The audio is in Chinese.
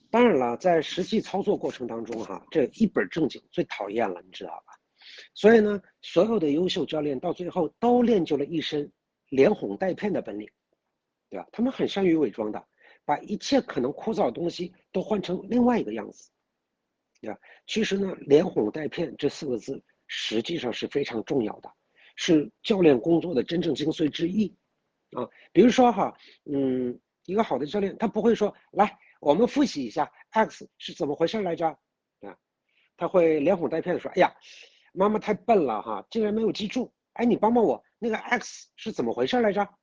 当然了，在实际操作过程当中哈，这一本正经最讨厌了，你知道吧？所以呢，所有的优秀教练到最后都练就了一身连哄带骗的本领，对吧？他们很善于伪装的，把一切可能枯燥的东西都换成另外一个样子，对吧？其实呢，连哄带骗这四个字实际上是非常重要的，是教练工作的真正精髓之一啊。比如说哈，一个好的教练他不会说来我们复习一下 X 是怎么回事来着啊，他会连哄带骗的说，哎呀，妈妈太笨了哈，竟然没有记住，哎，你帮帮我，那个 X 是怎么回事来着